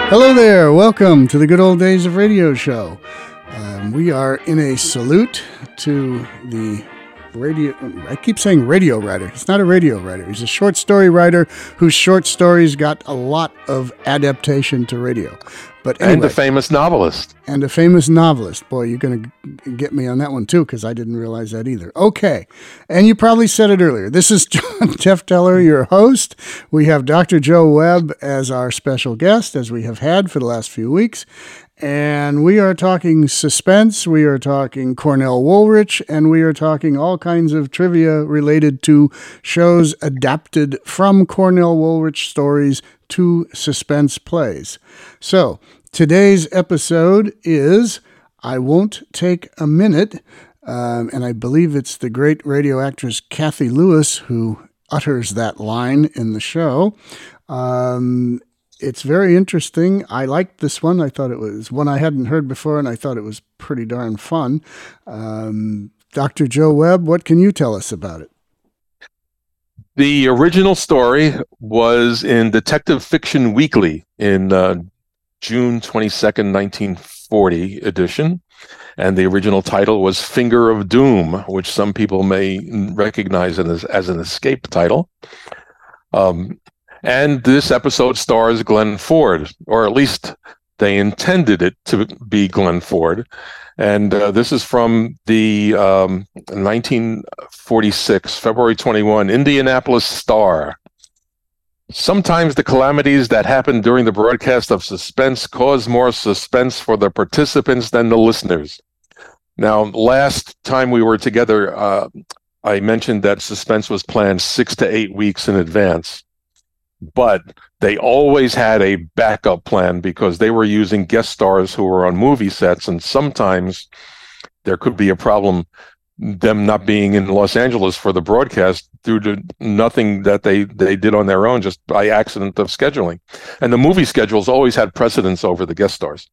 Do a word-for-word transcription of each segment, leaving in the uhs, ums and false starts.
Hello there. Welcome to the Good Old Days of Radio show. Um, we are in a salute to the radio. I keep saying radio writer. He's not a radio writer. He's a short story writer whose short stories got a lot of adaptation to radio. But anyway, and a famous novelist. And a famous novelist. Boy, you're going to get me on that one, too, because I didn't realize that either. Okay. And you probably said it earlier. This is John Tefteller, your host. We have Doctor Joe Webb as our special guest, as we have had for the last few weeks. And we are talking suspense, we are talking Cornell Woolrich, and we are talking all kinds of trivia related to shows adapted from Cornell Woolrich stories to suspense plays. So, today's episode is I Won't Take a Minute, um, and I believe it's the great radio actress Cathy Lewis who utters that line in the show. Um, it's very interesting. I liked this one. I thought it was one I hadn't heard before, and I thought it was pretty darn fun. Um, Doctor Joe Webb, what can you tell us about it? The original story was in Detective Fiction Weekly in uh, June twenty-second, nineteen forty edition. And the original title was Finger of Doom, which some people may recognize as, as an escape title. Um, and this episode stars Glenn Ford, or at least they intended it to be Glenn Ford. And uh, this is from the um, nineteen forty-six, February twenty-first, Indianapolis Star. Sometimes the calamities that happen during the broadcast of suspense cause more suspense for the participants than the listeners. Now, last time we were together, uh, I mentioned that suspense was planned six to eight weeks in advance. But they always had a backup plan because they were using guest stars who were on movie sets, and sometimes there could be a problem them not being in Los Angeles for the broadcast due to nothing that they, they did on their own, just by accident of scheduling. And the movie schedules always had precedence over the guest stars.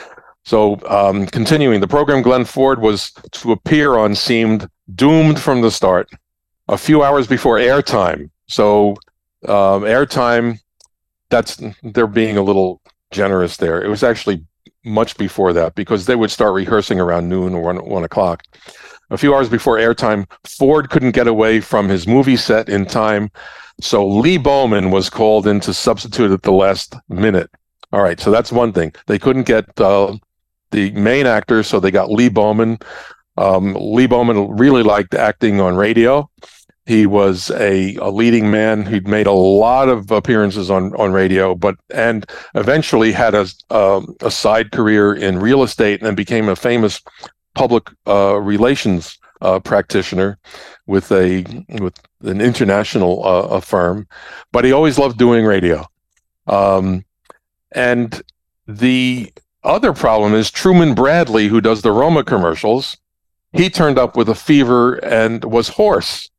So um, continuing, the program Glenn Ford was to appear on seemed doomed from the start, a few hours before airtime. So Um, airtime, that's they're being a little generous there. It was actually much before that because they would start rehearsing around noon or one, one o'clock. A few hours before airtime, Ford couldn't get away from his movie set in time, so Lee Bowman was called in to substitute at the last minute. All right, so that's one thing. They couldn't get uh, the main actor, so they got Lee Bowman. Um, Lee Bowman really liked acting on radio. He was a, a leading man. He'd made a lot of appearances on, on radio, but and eventually had a um, a side career in real estate and became a famous public uh, relations uh, practitioner with a with an international uh, a firm. But he always loved doing radio. Um, and the other problem is Truman Bradley, who does the Roma commercials. He turned up with a fever and was hoarse.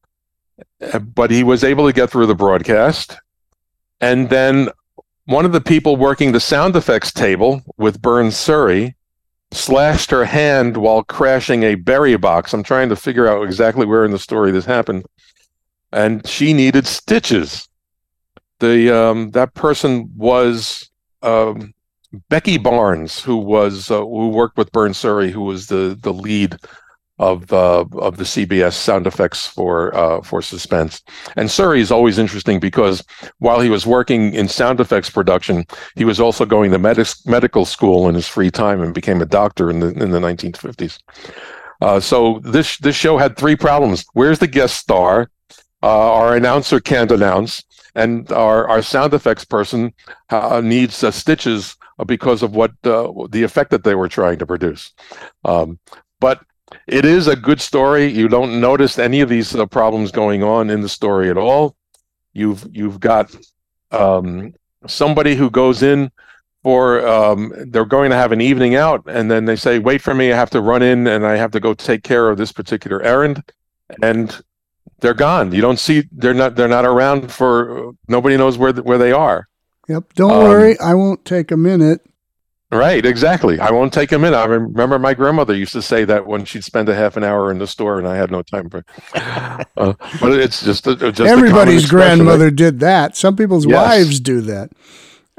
But he was able to get through the broadcast. And then one of the people working the sound effects table with Bern Surrey slashed her hand while crashing a berry box. I'm trying to figure out exactly where in the story this happened. And she needed stitches. The um, that person was um, Becky Barnes, who was uh, who worked with Bern Surrey, who was the the lead of uh, of the C B S sound effects for uh, for suspense. And Surrey is always interesting because while he was working in sound effects production, he was also going to med- medical school in his free time and became a doctor in the in the nineteen fifties. Uh, so this this show had three problems. Where's the guest star? Uh, our announcer can't announce, and our our sound effects person uh, needs uh, stitches because of what uh, the effect that they were trying to produce. Um, but it is a good story. You don't notice any of these uh, problems going on in the story at all. You've you've got um, somebody who goes in for um, they're going to have an evening out, and then they say, "Wait for me. I have to run in, and I have to go take care of this particular errand," and they're gone. You don't see they're not they're not around for nobody knows where where they are. Yep. Don't um, worry, I won't take a minute. Right, exactly. I won't take a minute. I remember my grandmother used to say that when she'd spend a half an hour in the store and I had no time for uh, but it's just, a, just everybody's grandmother did that. Some people's yes. wives do that.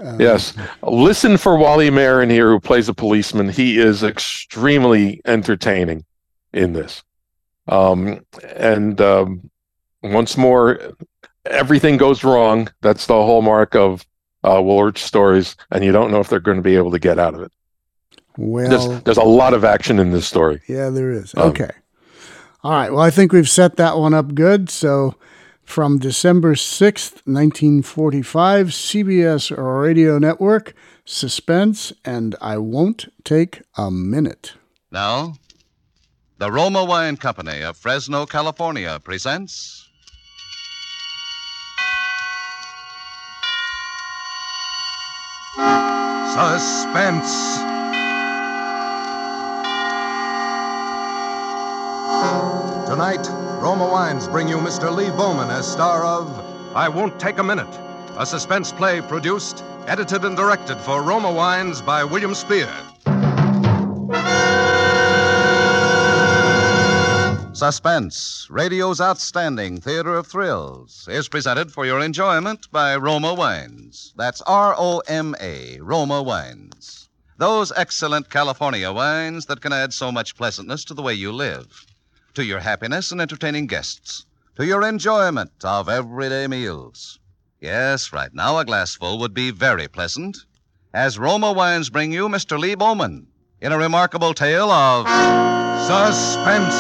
Yes. Listen for Wally Marin here, who plays a policeman. He is extremely entertaining in this. Um, and um, once more, everything goes wrong. That's the hallmark of uh, Woolrich stories, and you don't know if they're going to be able to get out of it. Well, there's, there's a lot of action in this story. Yeah, there is. Um, okay. All right. Well, I think we've set that one up good. So from December sixth, nineteen forty-five, C B S Radio Network, Suspense, and I Won't Take a Minute. Now, the Roma Wine Company of Fresno, California presents Suspense. Tonight, Roma Wines bring you Mister Lee Bowman as star of I Won't Take a Minute, a suspense play produced, edited, and directed for Roma Wines by William Spear. Suspense, radio's outstanding theater of thrills, is presented for your enjoyment by Roma Wines. That's R O M A, Roma Wines. Those excellent California wines that can add so much pleasantness to the way you live, to your happiness in entertaining guests, to your enjoyment of everyday meals. Yes, right now a glassful would be very pleasant, as Roma Wines bring you Mister Lee Bowman in a remarkable tale of suspense.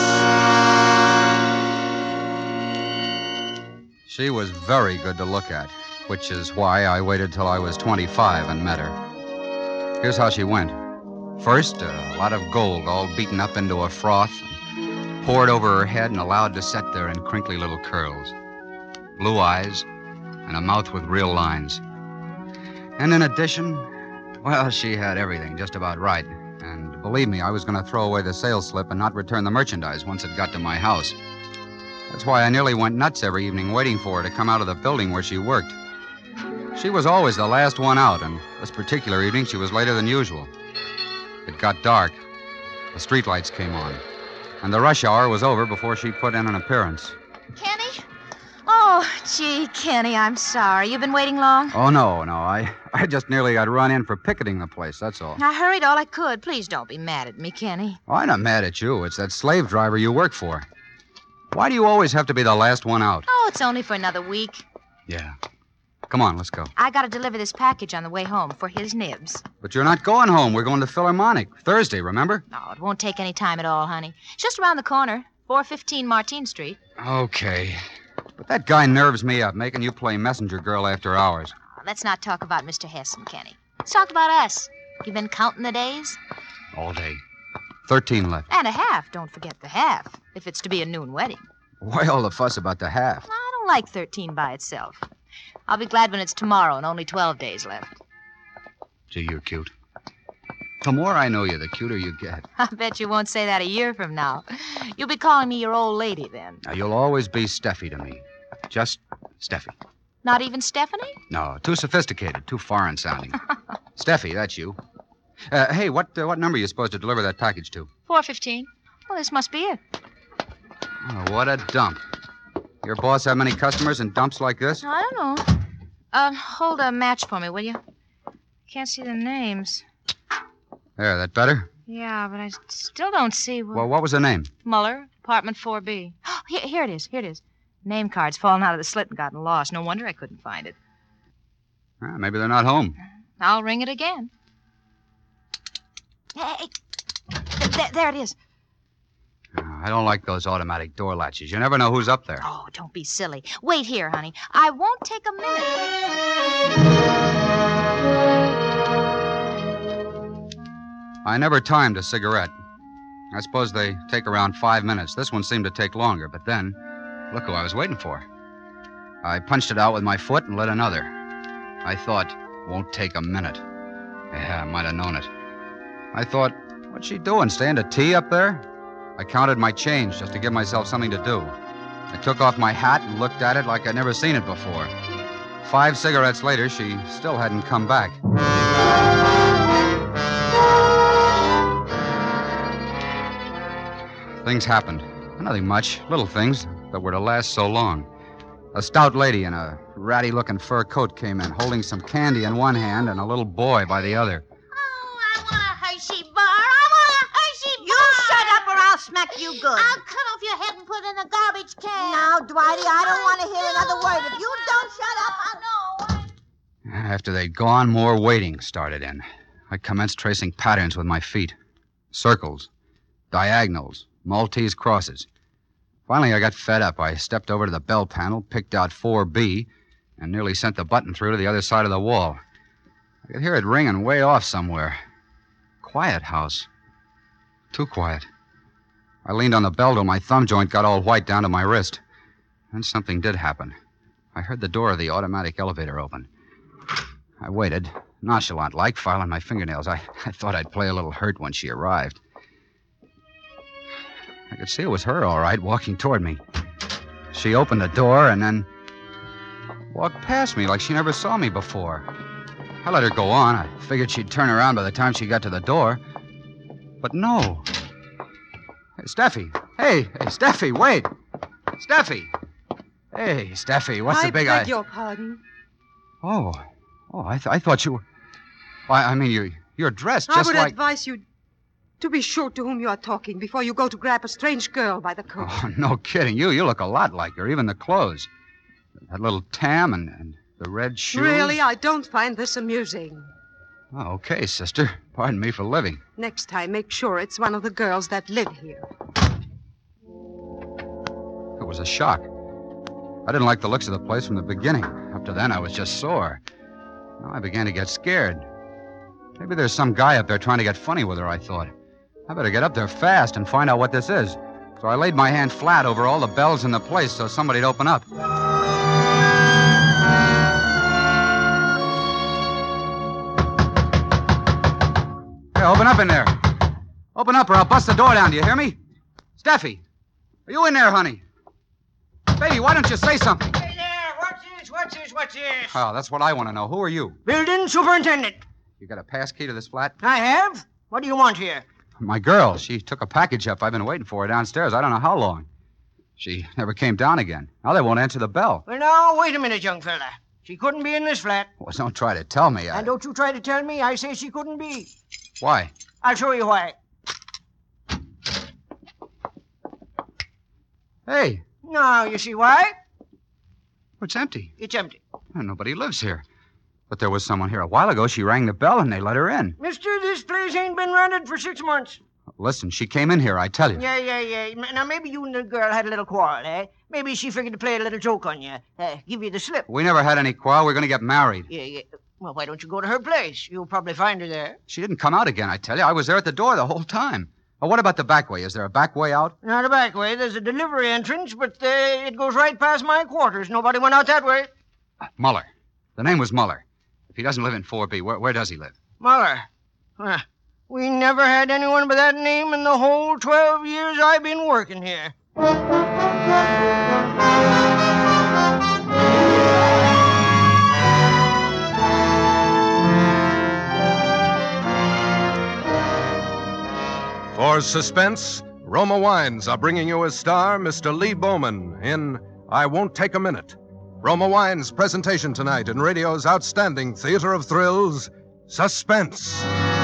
She was very good to look at, which is why I waited till I was twenty-five and met her. Here's how she went. First, a lot of gold all beaten up into a froth, poured over her head and allowed to set there in crinkly little curls. Blue eyes and a mouth with real lines. And in addition, well, she had everything just about right. And believe me, I was going to throw away the sales slip and not return the merchandise once it got to my house. That's why I nearly went nuts every evening waiting for her to come out of the building where she worked. She was always the last one out, and this particular evening she was later than usual. It got dark. The streetlights came on. And the rush hour was over before she put in an appearance. Kenny? Oh, gee, Kenny, I'm sorry. You've been waiting long? Oh, no, no. I, I just nearly got run in for picketing the place, that's all. I hurried all I could. Please don't be mad at me, Kenny. Oh, I'm not mad at you. It's that slave driver you work for. Why do you always have to be the last one out? Oh, it's only for another week. Yeah. Come on, let's go. I got to deliver this package on the way home for his nibs. But you're not going home. We're going to Philharmonic. Thursday, remember? No, it won't take any time at all, honey. It's just around the corner. four fifteen Martine Street. Okay. But that guy nerves me up, making you play messenger girl after hours. Oh, let's not talk about Mister Hessen, Kenny. Let's talk about us. You been counting the days? All day. Thirteen left. And a half. Don't forget the half, if it's to be a noon wedding. Why all the fuss about the half? I don't like thirteen by itself. I'll be glad when it's tomorrow and only twelve days left. Gee, you're cute. The more I know you, the cuter you get. I bet you won't say that a year from now. You'll be calling me your old lady then. Now, you'll always be Steffi to me. Just Steffi. Not even Stephanie? No, too sophisticated, too foreign sounding. Steffi, that's you. Uh, hey, what uh, what number are you supposed to deliver that package to? four fifteen. Well, this must be it. Oh, what a dump. Your boss have many customers in dumps like this? I don't know. Uh, hold a match for me, will you? Can't see the names. There, that better? Yeah, but I still don't see... What... Well, what was the name? Muller, apartment four B. Here, here it is, here it is. Name card's fallen out of the slit and gotten lost. No wonder I couldn't find it. Ah, maybe they're not home. I'll ring it again. Hey, there, there it is. I don't like those automatic door latches. You never know who's up there. Oh, don't be silly. Wait here, honey. I won't take a minute. I never timed a cigarette. I suppose they take around five minutes. This one seemed to take longer, but then, look who I was waiting for. I punched it out with my foot and lit another. I thought, won't take a minute. Yeah, I might have known it. I thought, what's she doing, staying to tea up there? I counted my change just to give myself something to do. I took off my hat and looked at it like I'd never seen it before. Five cigarettes later, she still hadn't come back. Things happened. Nothing much. Little things that were to last so long. A stout lady in a ratty-looking fur coat came in, holding some candy in one hand and a little boy by the other. Oh, I want a Hershey bar. I want a Hershey bar. You shut up or I'll smack you good. I'll cut off your head and put it in a garbage can. Now, Dwighty, I don't want to hear another word. If you don't shut up, I'll... No. After they'd gone, more waiting started in. I commenced tracing patterns with my feet. Circles, diagonals, Maltese crosses. Finally, I got fed up. I stepped over to the bell panel, picked out four B, and nearly sent the button through to the other side of the wall. I could hear it ringing way off somewhere. Quiet house. Too quiet. I leaned on the bell till my thumb joint got all white down to my wrist. Then something did happen. I heard the door of the automatic elevator open. I waited, nonchalant-like, filing my fingernails. I, I thought I'd play a little hurt when she arrived. I could see it was her, all right, walking toward me. She opened the door and then walked past me like she never saw me before. I let her go on. I figured she'd turn around by the time she got to the door. But no. Hey, Steffi. Hey, hey, Steffi, wait. Steffi. Hey, Steffi, what's I the big... beg I... your pardon. Oh. Oh, I, th- I thought you were... I, I mean, you, you're dressed I just would like... advise you to be sure to whom you are talking before you go to grab a strange girl by the coat. Oh, no kidding. You you look a lot like her, even the clothes. That little tam and, and the red shoes. Really, I don't find this amusing. Oh, okay, sister. Pardon me for living. Next time, make sure it's one of the girls that live here. It was a shock. I didn't like the looks of the place from the beginning. Up to then, I was just sore. Now I began to get scared. Maybe there's some guy up there trying to get funny with her, I thought. I better get up there fast and find out what this is. So I laid my hand flat over all the bells in the place so somebody'd open up. Hey, open up in there. Open up or I'll bust the door down. Do you hear me? Steffi, are you in there, honey? Baby, why don't you say something? Hey there, what's this, what's this, what's this? Oh, that's what I want to know. Who are you? Building superintendent. You got a pass key to this flat? I have. What do you want here? My girl, she took a package up. I've been waiting for her downstairs. I don't know how long. She never came down again. Now they won't answer the bell. Well, now, wait a minute, young fella. She couldn't be in this flat. Well, don't try to tell me. I... And don't you try to tell me. I say she couldn't be. Why? I'll show you why. Hey. Now, you see why? It's empty. It's empty. Well, nobody lives here. But there was someone here a while ago. She rang the bell and they let her in. Mister, this place ain't been rented for six months. Listen, she came in here, I tell you. Yeah, yeah, yeah. Now, maybe you and the girl had a little quarrel, eh? Maybe she figured to play a little joke on you. Uh, give you the slip. We never had any quarrel. We're going to get married. Yeah, yeah. Well, why don't you go to her place? You'll probably find her there. She didn't come out again, I tell you. I was there at the door the whole time. Oh, what about the back way? Is there a back way out? Not a back way. There's a delivery entrance, but uh, it goes right past my quarters. Nobody went out that way. Uh, Muller. The name was Muller. If he doesn't live in four B, where, where does he live? Muller. Huh. We never had anyone by that name in the whole twelve years I've been working here. For suspense, Roma Wines are bringing you as star Mister Lee Bowman in I Won't Take a Minute. Roma Wines' presentation tonight in radio's outstanding theater of thrills, Suspense.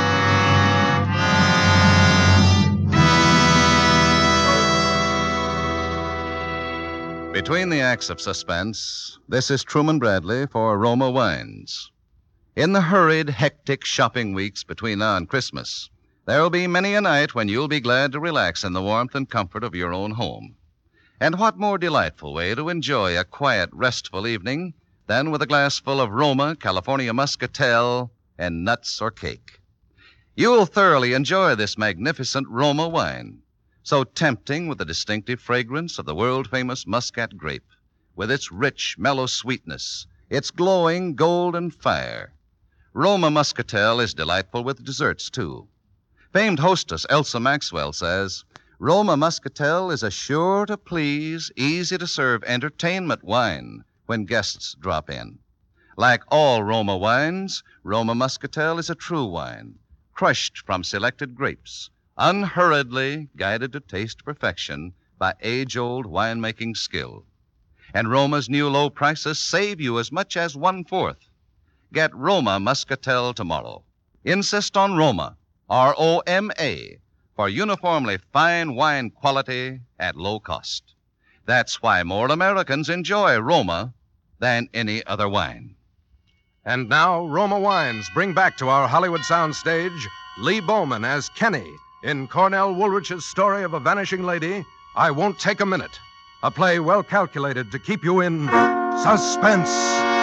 Between the acts of Suspense, this is Truman Bradley for Roma Wines. In the hurried, hectic shopping weeks between now and Christmas, there will be many a night when you'll be glad to relax in the warmth and comfort of your own home. And what more delightful way to enjoy a quiet, restful evening than with a glass full of Roma, California Muscatel, and nuts or cake? You'll thoroughly enjoy this magnificent Roma wine, so tempting with the distinctive fragrance of the world-famous Muscat grape, with its rich, mellow sweetness, its glowing golden fire. Roma Muscatel is delightful with desserts, too. Famed hostess Elsa Maxwell says, Roma Muscatel is a sure-to-please, easy-to-serve entertainment wine when guests drop in. Like all Roma wines, Roma Muscatel is a true wine, crushed from selected grapes, unhurriedly guided to taste perfection by age-old winemaking skill. And Roma's new low prices save you as much as one-fourth. Get Roma Muscatel tomorrow. Insist on Roma, R O M A, for uniformly fine wine quality at low cost. That's why more Americans enjoy Roma than any other wine. And now, Roma Wines bring back to our Hollywood soundstage Lee Bowman as Kenny in Cornell Woolrich's story of a vanishing lady, I Won't Take a Minute, a play well calculated to keep you in suspense.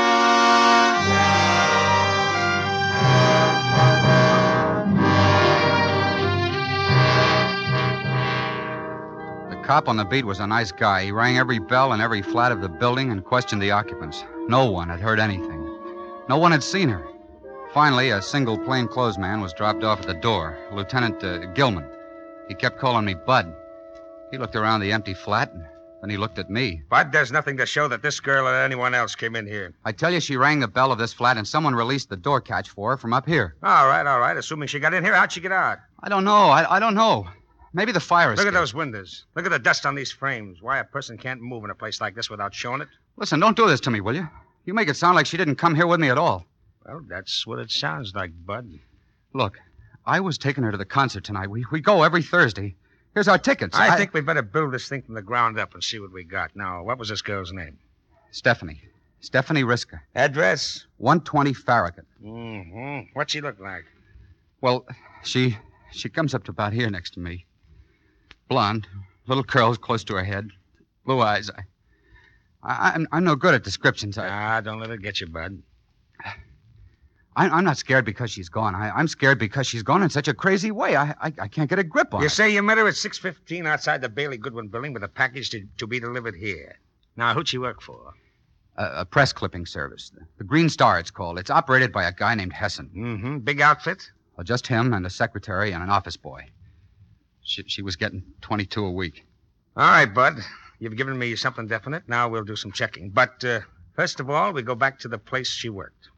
The cop on the beat was a nice guy. He rang every bell in every flat of the building and questioned the occupants. No one had heard anything. No one had seen her. Finally, a single plainclothes man was dropped off at the door, Lieutenant uh, Gilman. He kept calling me Bud. He looked around the empty flat, and then he looked at me. Bud, there's nothing to show that this girl or anyone else came in here. I tell you, she rang the bell of this flat, and someone released the door catch for her from up here. All right, all right. Assuming she got in here, how'd she get out? I don't know. I, I don't know. Maybe the fire escape. Look at those windows. Look at the dust on these frames. Why a person can't move in a place like this without showing it? Listen, don't do this to me, will you? You make it sound like she didn't come here with me at all. Well, that's what it sounds like, Bud. Look, I was taking her to the concert tonight. We we go every Thursday. Here's our tickets. I, I think we'd better build this thing from the ground up and see what we got. Now, what was this girl's name? Stephanie. Stephanie Riska. Address? one twenty Farragut. Mm-hmm. What'd she look like? Well, she she comes up to about here next to me. Blonde, little curls close to her head, blue eyes. I, I I'm I'm no good at descriptions. I, Ah, don't let it get you, Bud. I, I'm not scared because she's gone. I, I'm scared because she's gone in such a crazy way. I I, I can't get a grip on You it. say you met her at six fifteen outside the Bailey Goodwin building with a package to, to be delivered here. Now, who'd she work for? A, a press clipping service. The, the Green Star, it's called. It's operated by a guy named Hessen. Mm-hmm. Big outfit? Well, just him and a secretary and an office boy. She, she was getting twenty-two a week. All right, Bud. You've given me something definite. Now we'll do some checking. But uh, first of all, we go back to the place she worked.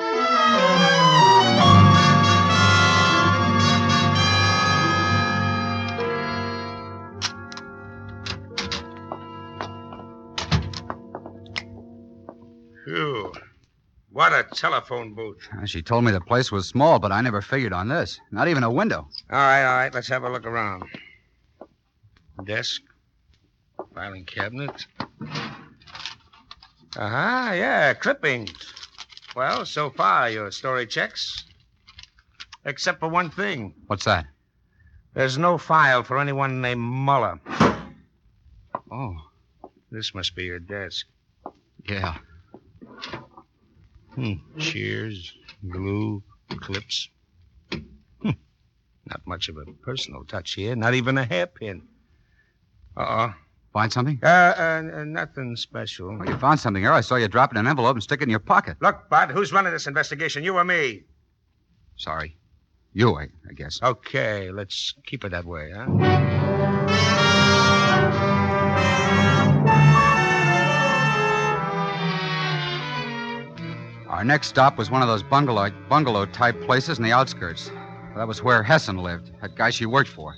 Phew. What a telephone booth. Uh, She told me the place was small, but I never figured on this. Not even a window. All right, all right. Let's have a look around. Desk. Filing cabinet. Uh-huh, yeah, clippings. Well, so far, your story checks. Except for one thing. What's that? There's no file for anyone named Muller. Oh, This must be your desk. yeah. Hmm. Shears, glue, clips. Hmm. Not much of a personal touch here. Not even a hairpin. Uh-oh. Find something? Uh, uh, uh, nothing special. Well, you found something here. I saw you drop it in an envelope and stick it in your pocket. Look, Bud, who's running this investigation, you or me? Sorry. You, I, I guess. Okay, let's keep it that way, huh? Our next stop was one of those bungalow bungalow type places in the outskirts. That was where Hessen lived, that guy she worked for.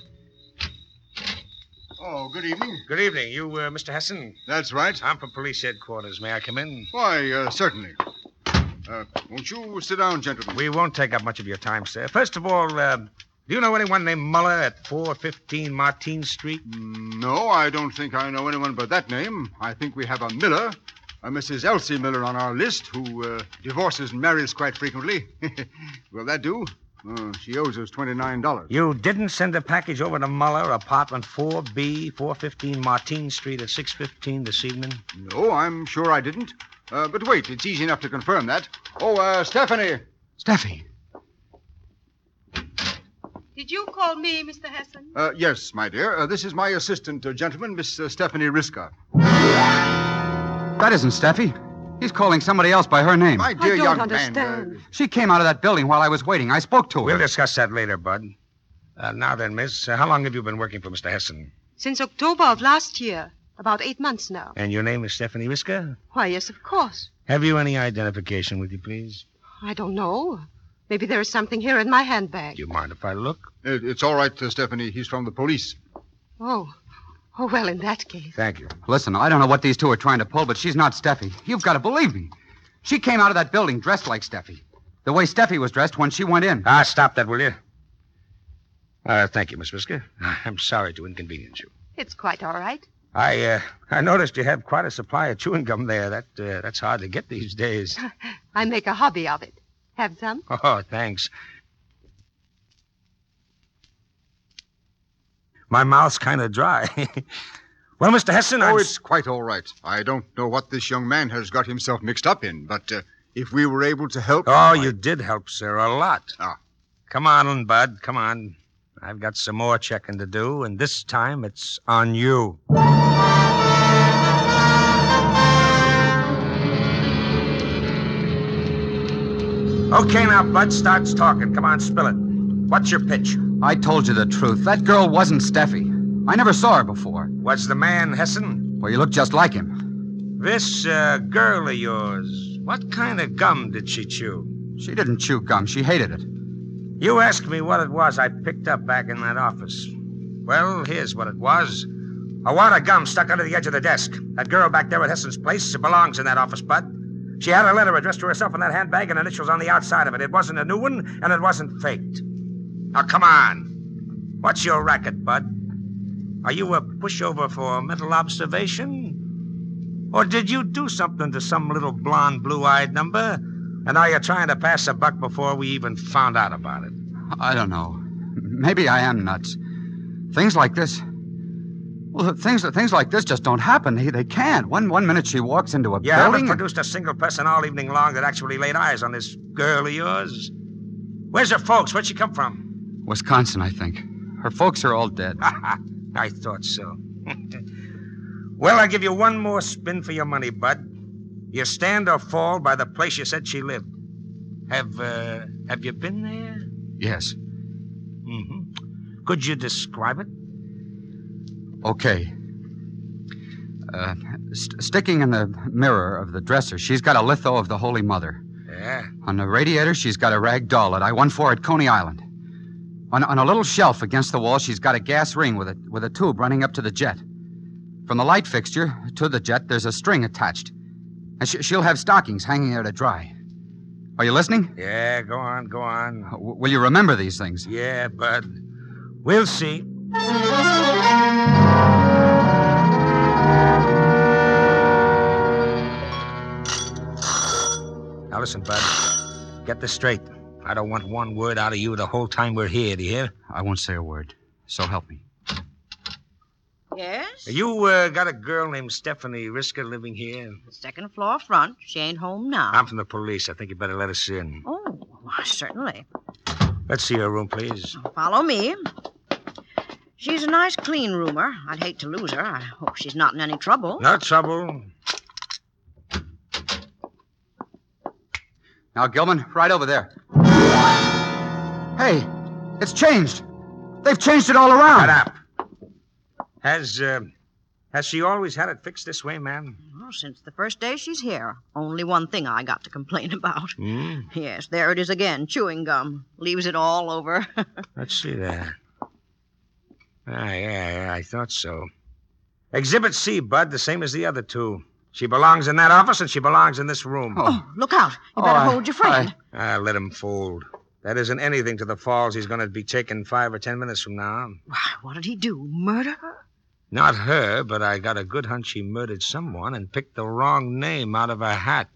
Oh, good evening. Good evening. You, uh, Mister Hessen? That's right. I'm from police headquarters. May I come in? Why, uh, certainly. Uh, won't you sit down, gentlemen? We won't take up much of your time, sir. First of all, uh, do you know anyone named Muller at four fifteen Martine Street? No, I don't think I know anyone by that name. I think we have a Miller, a Missus Elsie Miller on our list, who uh, divorces and marries quite frequently. Will that do? Uh, she owes us twenty-nine dollars. You didn't send a package over to Muller, apartment four B, four fifteen Martine Street at six fifteen this evening? No, I'm sure I didn't. Uh, but wait, it's easy enough to confirm that. Oh, uh, Stephanie. Steffi. Did you call me, Mister Hessen? Uh, yes, my dear. Uh, this is my assistant, uh, gentleman, Miss uh, Stephanie Riska. That isn't Steffi. He's calling somebody else by her name. My dear I don't young understand. man. Uh, She came out of that building while I was waiting. I spoke to her. We'll discuss that later, Bud. Uh, now then, miss, uh, how long have you been working for Mister Hessen? Since October of last year. About eight months now. And your name is Stephanie Riska? Why, yes, of course. Have you any identification with you, please? I don't know. Maybe there is something here in my handbag. Do you mind if I look? it, it's all right, uh, Stephanie. He's from the police. Oh. Oh, well, in that case. Thank you. Listen, I don't know what these two are trying to pull, but she's not Steffi. You've got to believe me. She came out of that building dressed like Steffi. The way Steffi was dressed when she went in. Ah, stop that, will you? Uh, thank you, Miss Whisker. I'm sorry to inconvenience you. It's quite all right. I, uh, I noticed you have quite a supply of chewing gum there. That, uh, that's hard to get these days. I make a hobby of it. Have some? Oh, thanks. My mouth's kind of dry. Well, Mister Heston, Oh, I'm... it's quite all right. I don't know what this young man has got himself mixed up in, but uh, if we were able to help... Oh, I... you did help, sir, a lot. Ah. Come on, Bud, come on. I've got some more checking to do, and this time it's on you. Okay, now, Bud starts talking. Come on, spill it. What's your pitch? I told you the truth. That girl wasn't Steffi. I never saw her before. Was the man Hessen? Well, you look just like him. This uh, girl of yours, what kind of gum did she chew? She didn't chew gum. She hated it. You asked me what it was I picked up back in that office. Well, here's what it was. A wad of gum stuck under the edge of the desk. That girl back there at Hessen's place belongs in that office, Bud. She had a letter addressed to herself in that handbag and initials on the outside of it. It wasn't a new one, and it wasn't faked. Now, come on. What's your racket, Bud? Are you a pushover for mental observation? Or did you do something to some little blonde, blue-eyed number, and now you're trying to pass a buck before we even found out about it? I don't know. Maybe I am nuts. Things like this... Well, things things like this just don't happen. They, they can't. One one minute she walks into a you building... You haven't and... produced a single person all evening long that actually laid eyes on this girl of yours. Where's her folks? Where'd she come from? Wisconsin, I think. Her folks are all dead. I thought so. Well, I'll give you one more spin for your money, Bud. You stand or fall by the place you said she lived. Have, uh, have you been there? Yes. Mm-hmm. Could you describe it? Okay. Uh, st- sticking in the mirror of the dresser, she's got a litho of the Holy Mother. Yeah? On the radiator, she's got a rag doll that I won for at Coney Island. On, on a little shelf against the wall, she's got a gas ring with a, with a tube running up to the jet. From the light fixture to the jet, there's a string attached. And sh- she'll have stockings hanging there to dry. Are you listening? Yeah, go on, go on. W- will you remember these things? Yeah, Bud. We'll see. Now listen, Bud. Get this straight. I don't want one word out of you the whole time we're here, do you hear? I won't say a word. So help me. Yes? You uh, got a girl named Stephanie Risker living here? Second floor front. She ain't home now. I'm from the police. I think you better let us in. Oh, why, certainly. Let's see her room, please. Follow me. She's a nice, clean roomer. I'd hate to lose her. I hope she's not in any trouble. No trouble. Now, Gilman, right over there. Hey, it's changed. They've changed it all around. Shut up. Has, uh, has she always had it fixed this way, ma'am? Well, since the first day she's here. Only one thing I got to complain about. Mm. Yes, there it is again, chewing gum. Leaves it all over. Let's see that. Ah, yeah, yeah, I thought so. Exhibit C, Bud, the same as the other two. She belongs in that office, and she belongs in this room. Oh, look out. You better Oh, hold your friend. I... Ah, let him fold. That isn't anything to the falls he's going to be taking five or ten minutes from now. Why, what did he do? Murder her? Not her, but I got a good hunch he murdered someone and picked the wrong name out of a hat.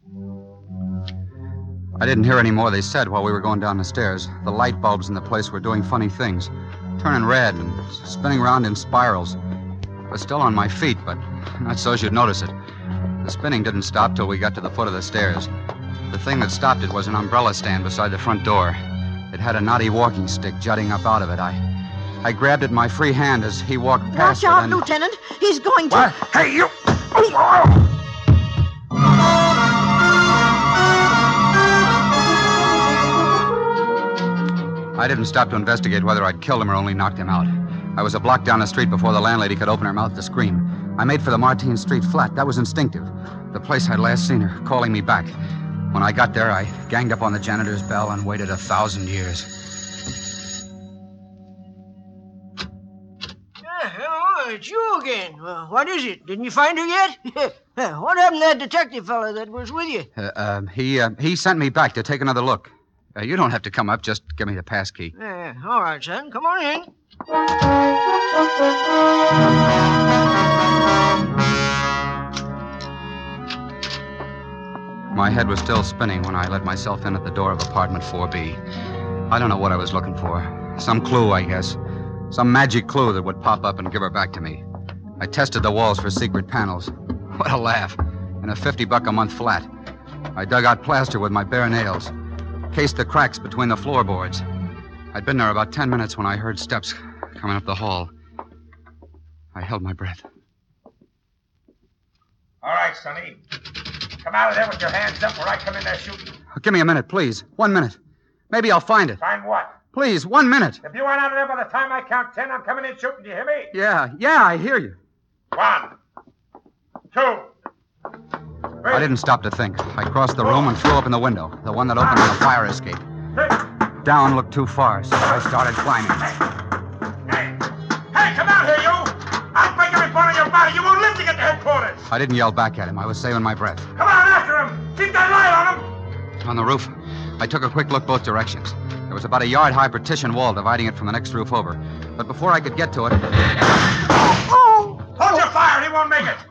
I didn't hear any more they said while we were going down the stairs. The light bulbs in the place were doing funny things, turning red and spinning around in spirals. I was still on my feet, but not so's you'd notice it. The spinning didn't stop till we got to the foot of the stairs. The thing that stopped it was an umbrella stand beside the front door. It had a knotty walking stick jutting up out of it. I I grabbed it in my free hand as he walked past Watch out, it and... Lieutenant. He's going to... What? Hey, you! I didn't stop to investigate whether I'd killed him or only knocked him out. I was a block down the street before the landlady could open her mouth to scream. I made for the Martine Street flat. That was instinctive. The place I'd last seen her, calling me back. When I got there, I ganged up on the janitor's bell and waited a thousand years. Yeah, hello it's you again. Uh, what is it? Didn't you find her yet? What happened to that detective fellow that was with you? Uh, um, he uh, he sent me back to take another look. Uh, you don't have to come up. Just give me the pass key. Yeah, all right, son. Come on in. My head was still spinning when I let myself in at the door of apartment four B. I don't know what I was looking for. Some clue, I guess. Some magic clue that would pop up and give her back to me. I tested the walls for secret panels. What a laugh. In a fifty buck a month flat. I dug out plaster with my bare nails. Cased the cracks between the floorboards. I'd been there about ten minutes when I heard steps coming up the hall. I held my breath. All right, Sonny. Come out of there with your hands up or I come in there shooting. Give me a minute, please. One minute. Maybe I'll find it. Find what? Please, one minute. If you aren't out of there by the time I count ten, I'm coming in shooting. Do you hear me? Yeah, yeah, I hear you. One. Two. I didn't stop to think. I crossed the room and threw open the window, the one that opened on the fire escape. Down looked too far, so I started climbing. Hey, hey, come out here, you! I'll break every bone in your body. You won't live to get to headquarters. I didn't yell back at him. I was saving my breath. Come on, after him. Keep that light on him. On the roof, I took a quick look both directions. There was about a yard-high partition wall dividing it from the next roof over. But before I could get to it... Oh! Hold your fire. He won't make it.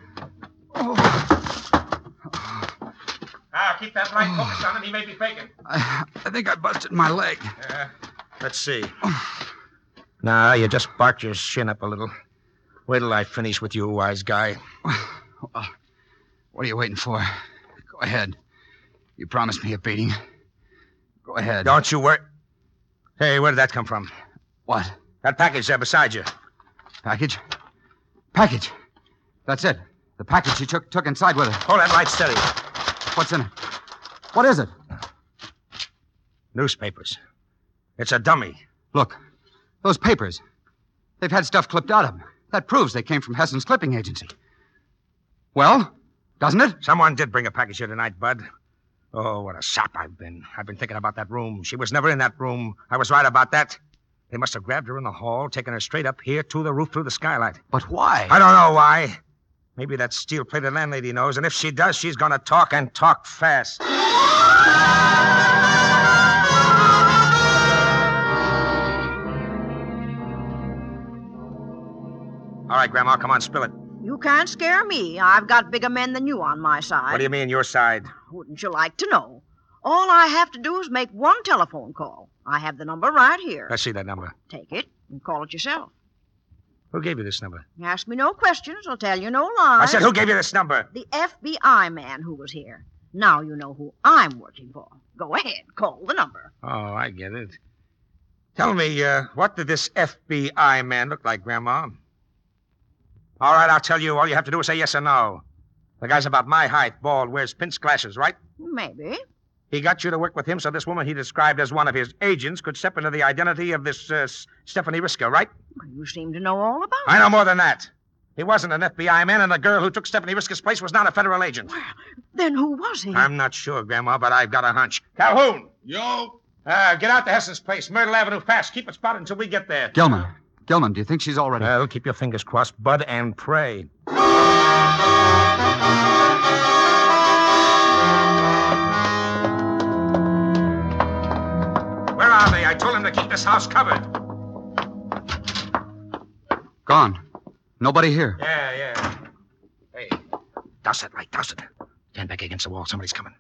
Ah, keep that light focused on him. He may be faking. I, I think I busted my leg. Uh, let's see. Nah, you just barked your shin up a little. Wait till I finish with you, wise guy. Well, what are you waiting for? Go ahead. You promised me a beating. Go ahead. Don't you worry. Hey, where did that come from? What? That package there beside you. Package? Package. That's it. The package she took took inside with her. Hold that light steady. What's in it? What is it? Newspapers. It's a dummy. Look, those papers. They've had stuff clipped out of them. That proves they came from Hesson's clipping agency. Well, doesn't it? Someone did bring a package here tonight, Bud. Oh, what a sap I've been. I've been thinking about that room. She was never in that room. I was right about that. They must have grabbed her in the hall, taken her straight up here to the roof through the skylight. But why? I don't know why. Maybe that steel-plated landlady knows, and if she does, she's going to talk and talk fast. All right, Grandma, come on, spill it. You can't scare me. I've got bigger men than you on my side. What do you mean, your side? Wouldn't you like to know? All I have to do is make one telephone call. I have the number right here. Let's see that number. Take it and call it yourself. Who gave you this number? Ask me no questions. I'll tell you no lies. I said, who gave you this number? The F B I man who was here. Now you know who I'm working for. Go ahead. Call the number. Oh, I get it. Tell me, uh, what did this F B I man look like, Grandma? All right, I'll tell you. All you have to do is say yes or no. The guy's about my height, bald, wears pince glasses, right? Maybe. He got you to work with him so this woman he described as one of his agents could step into the identity of this uh, Stephanie Riska, right? You seem to know all about it. I know more than that. He wasn't an F B I man, and the girl who took Stephanie Riska's place was not a federal agent. Well, then who was he? I'm not sure, Grandma, but I've got a hunch. Calhoun! Yo? Uh, get out to Hesson's place, Myrtle Avenue, fast. Keep it spotted until we get there. Gilman. Gilman, do you think she's all ready? Well, keep your fingers crossed, Bud, and pray. Where are they? I told him to keep this house covered. Gone. Nobody here. Yeah, yeah. Hey, douse that light, douse it. Stand back against the wall. Somebody's coming.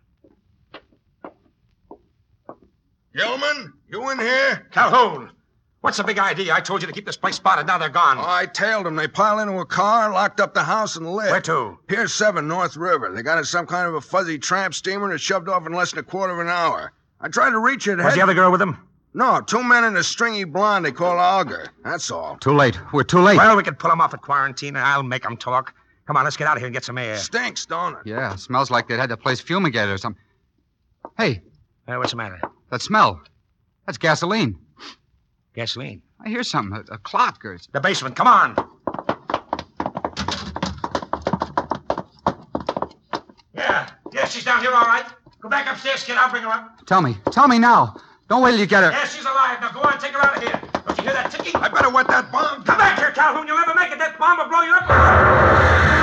Gilman, you in here? Calhoun, what's the big idea? I told you to keep this place spotted. Now they're gone. Oh, I tailed them. They piled into a car, locked up the house, and lit. Where to? Pier seven, North River. They got in some kind of a fuzzy tramp steamer and it shoved off in less than a quarter of an hour. I tried to reach it. Was head... the other girl with them? No, two men and a stringy blonde they call Alger. That's all. Too late. We're too late. Well, we can pull them off at quarantine, and I'll make them talk. Come on, let's get out of here and get some air. Stinks, don't it? Yeah, it smells like they'd had the place fumigated or something. Hey. Uh, what's the matter? That smell. That's gasoline. Gasoline? I hear something. A, a clock or... The basement. Come on. Yeah. Yeah, she's down here all right. Go back upstairs, kid. I'll bring her up. Tell me. Tell me now. Don't wait till you get her. Yeah, she's alive. Now go on, take her out of here. Don't you hear that ticking? I better wet that bomb. Come back here, Calhoun. You'll never make it. That bomb will blow you up.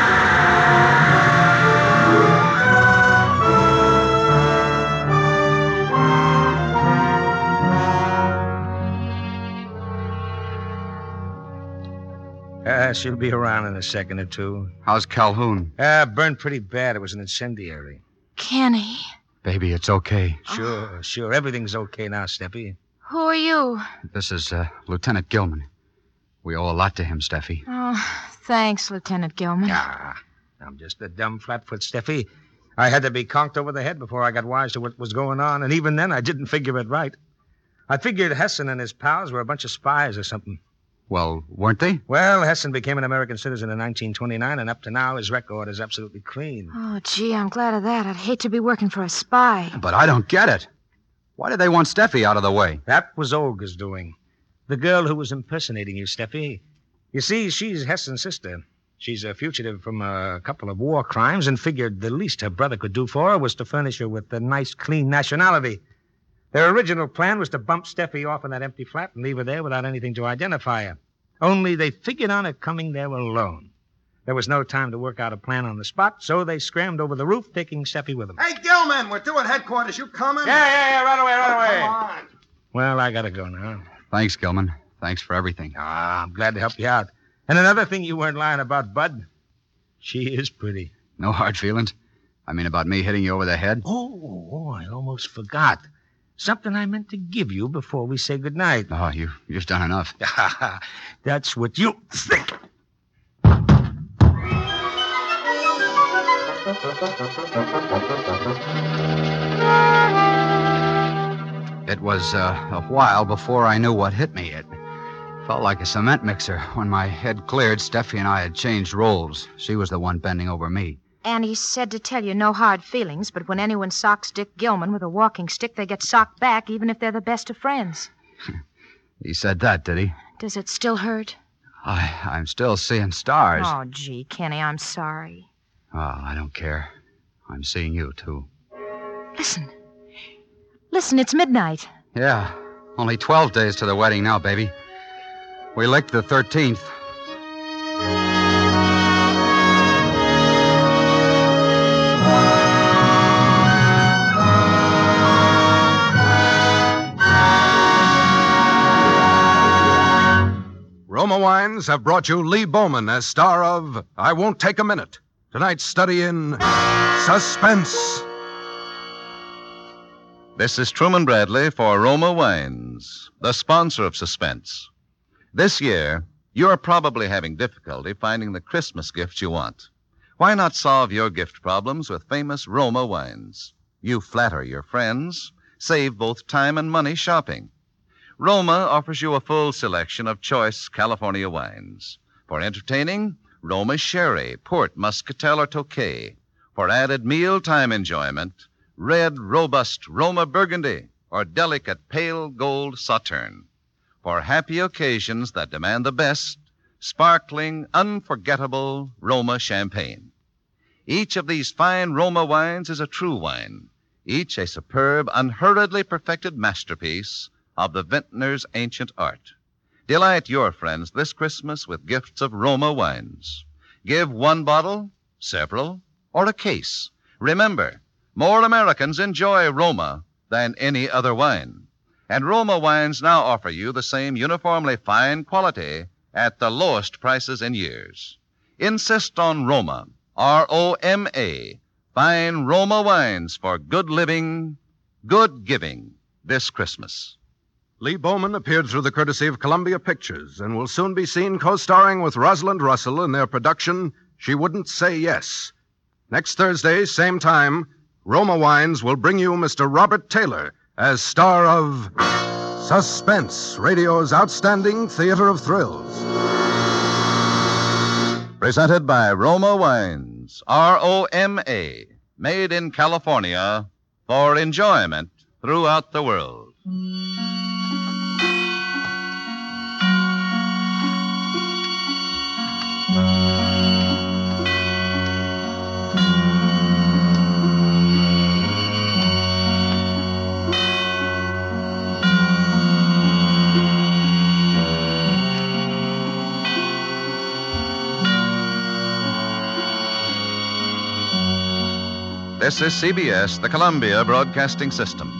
Uh, she'll be around in a second or two. How's Calhoun? Uh, burned pretty bad. It was an incendiary. Kenny, Baby, it's okay. Sure, sure. Everything's okay now, Steffi. who are you? This is uh, Lieutenant Gilman. We owe a lot to him, Steffi. Oh, thanks, Lieutenant Gilman. Ah, I'm just a dumb flatfoot, Steffi. I had to be conked over the head before I got wise to what was going on, and even then I didn't figure it right. I figured Hessen and his pals were a bunch of spies or something. Well, weren't they? Well, Hessen became an American citizen in nineteen twenty-nine, and up to now his record is absolutely clean. Oh, gee, I'm glad of that. I'd hate to be working for a spy. But I don't get it. Why did they want Steffi out of the way? That was Olga's doing. The girl who was impersonating you, Steffi. You see, she's Hessen's sister. She's a fugitive from a couple of war crimes and figured the least her brother could do for her was to furnish her with a nice, clean nationality. Their original plan was to bump Steffi off in that empty flat and leave her there without anything to identify her. Only they figured on her coming there alone. There was no time to work out a plan on the spot, so they scrammed over the roof, taking Steffi with them. Hey, Gilman, we're due at headquarters. You coming? Yeah, yeah, yeah, right away, right Oh, away. come on. Well, I gotta go now. Thanks, Gilman. Thanks for everything. Ah, I'm glad to help you out. And another thing you weren't lying about, Bud. She is pretty. No hard feelings? I mean, about me hitting you over the head? Oh, oh, I almost forgot. Something I meant to give you before we say goodnight. Oh, you, you've done enough. That's what you think. It was uh, a while before I knew what hit me. It felt like a cement mixer. When my head cleared, Steffi and I had changed roles. She was the one bending over me. Annie said to tell you no hard feelings, but when anyone socks Dick Gilman with a walking stick, they get socked back, even if they're the best of friends. He said that, did he? Does it still hurt? I, I'm still seeing stars. Oh, gee, Kenny, I'm sorry. Oh, I don't care. I'm seeing you, too. Listen. Listen, it's midnight. Yeah, only twelve days to the wedding now, baby. We licked the thirteenth. Roma Wines have brought you Lee Bowman as star of I Won't Take a Minute. Tonight's study in suspense. This is Truman Bradley for Roma Wines, the sponsor of Suspense. This year, you're probably having difficulty finding the Christmas gifts you want. Why not solve your gift problems with famous Roma wines? You flatter your friends, save both time and money shopping. Roma offers you a full selection of choice California wines. For entertaining, Roma Sherry, Port, Muscatel, or Tokay. For added mealtime enjoyment, red, robust Roma Burgundy or delicate pale gold Sauterne. For happy occasions that demand the best, sparkling, unforgettable Roma Champagne. Each of these fine Roma wines is a true wine, each a superb, unhurriedly perfected masterpiece of the vintner's ancient art. Delight your friends this Christmas with gifts of Roma wines. Give one bottle, several, or a case. Remember, more Americans enjoy Roma than any other wine. And Roma wines now offer you the same uniformly fine quality at the lowest prices in years. Insist on Roma, R O M A, fine Roma wines for good living, good giving this Christmas. Lee Bowman appeared through the courtesy of Columbia Pictures and will soon be seen co-starring with Rosalind Russell in their production, She Wouldn't Say Yes. Next Thursday, same time, Roma Wines will bring you Mister Robert Taylor as star of Suspense, radio's outstanding theater of thrills. Presented by Roma Wines, R O M A, made in California for enjoyment throughout the world. This is C B S, the Columbia Broadcasting System.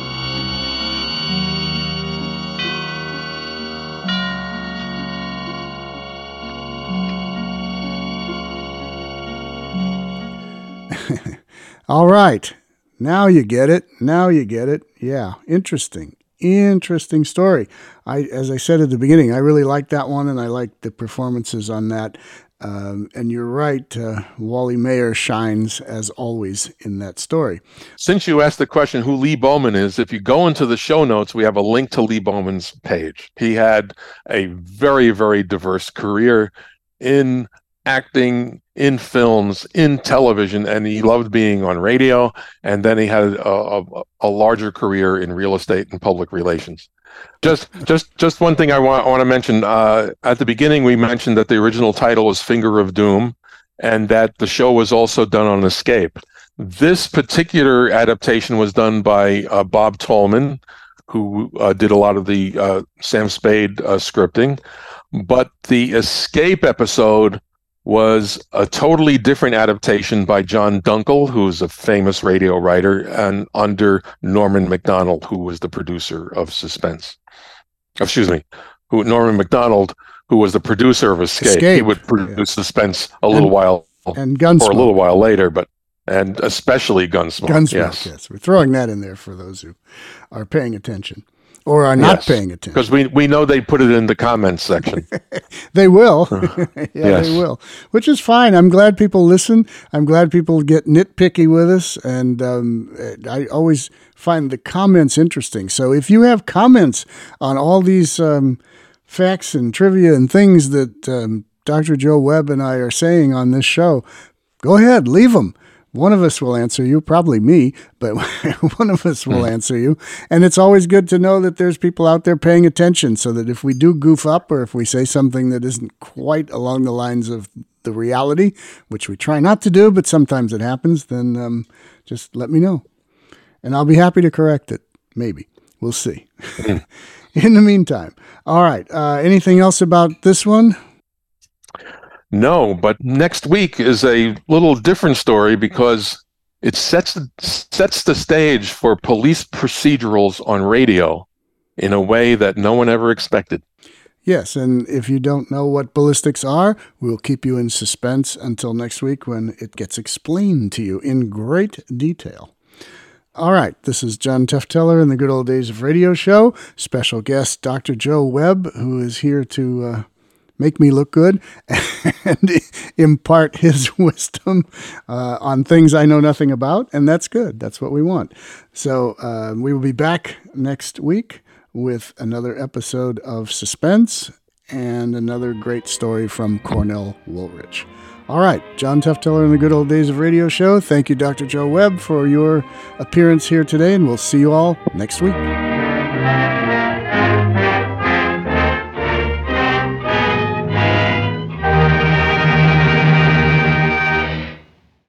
All right. Now you get it. Now you get it. Yeah. Interesting. Interesting story. I, as I said at the beginning, I really liked that one, and I liked the performances on that. Um, and you're right. Uh, Wally Mayer shines as always in that story. Since you asked the question who Lee Bowman is, if you go into the show notes, we have a link to Lee Bowman's page. He had a very, very diverse career in acting, in films, in television, and he loved being on radio. And then he had a, a, a larger career in real estate and public relations. Just, just, just one thing I want, I want to mention. Uh, at the beginning, we mentioned that the original title was Finger of Doom, and that the show was also done on Escape. This particular adaptation was done by uh, Bob Tallman, who uh, did a lot of the uh, Sam Spade uh, scripting. But the Escape episode was a totally different adaptation by John Dunkel, who's a famous radio writer, and under Norman Macdonald, who was the producer of Suspense. Excuse me, who Norman Macdonald, who was the producer of Escape. Escape. He would produce Yeah. Suspense a little And- while, and Gunsmoke. or a little while later, but and especially Gunsmoke. Gunsmoke, yes. yes. We're throwing that in there for those who are paying attention or are not Yes. paying attention. Because we, we know they put it in the comments section. They will. yeah, Yes. they will, which is fine. I'm glad people listen. I'm glad people get nitpicky with us. And um, I always find the comments interesting. So if you have comments on all these um, facts and trivia and things that um, Doctor Joe Webb and I are saying on this show, go ahead, leave them. One of us will answer you, probably me, but one of us will answer you. And it's always good to know that there's people out there paying attention, so that if we do goof up or if we say something that isn't quite along the lines of the reality, which we try not to do, but sometimes it happens, then um, just let me know. And I'll be happy to correct it. Maybe. We'll see. In the meantime. All right. Uh, anything else about this one? No, but next week is a little different story because it sets sets the stage for police procedurals on radio in a way that no one ever expected. Yes, and if you don't know what ballistics are, we'll keep you in suspense until next week when it gets explained to you in great detail. All right, this is John Tefteller in the Good Old Days of Radio show. Special guest Doctor Joe Webb, who is here to uh, make me look good and impart his wisdom uh, on things I know nothing about, and that's good. That's what we want. So uh, we will be back next week with another episode of Suspense and another great story from Cornell Woolrich. All right, John Tefteller in the Good Old Days of Radio show. Thank you, Doctor Joe Webb, for your appearance here today, and we'll see you all next week.